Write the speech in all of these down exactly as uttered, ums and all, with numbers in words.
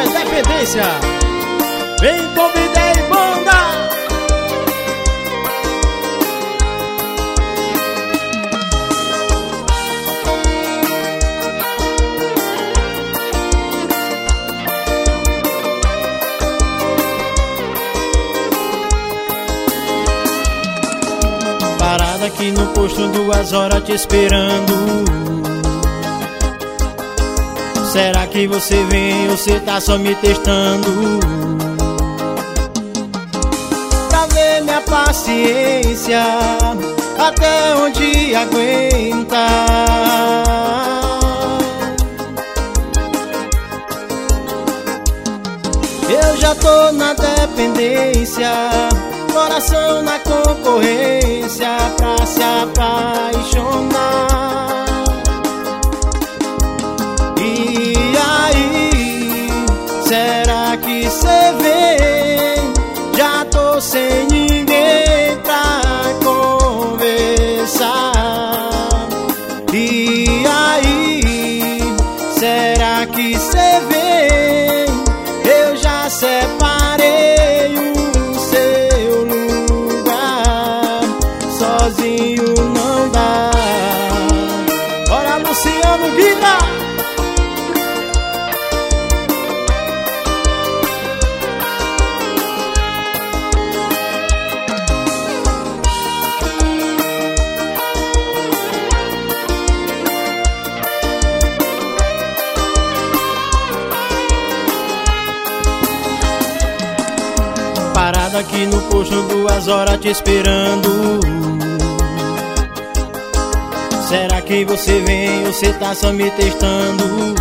é dependência. Vem convidar e banda. Parada aqui no posto, duas horas te esperando. Será que você vem ou você tá só me testando? Pra ver minha paciência, até onde aguenta. Eu já tô na dependência, coração na concorrência pra se apaixonar. E aí, será que cê vem? Já tô sem ninguém pra conversar. E aí, será que cê vem? Eu já separei o seu lugar, sozinho não dá. Bora, Luciano Guida! Parada aqui no posto, duas horas te esperando. Será que você vem ou você tá só me testando?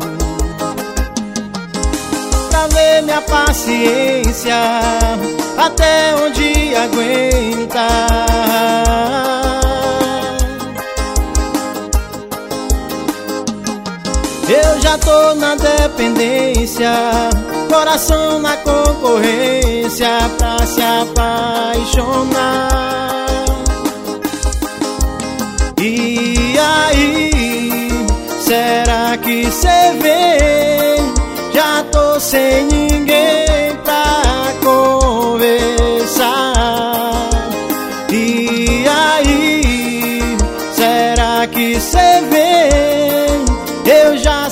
Pra ver minha paciência, até onde aguenta. Eu já tô na dependência, coração na concorrência pra se apaixonar. E aí, será que cê vem? Já tô sem ninguém pra conversar. E aí, será que cê vem? Eu já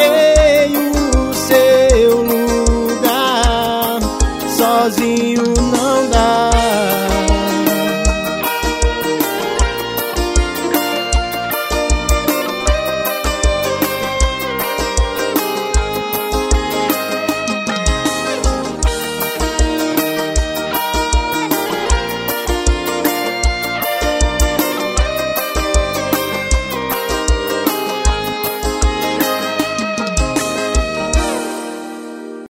separei o seu lugar, sozinho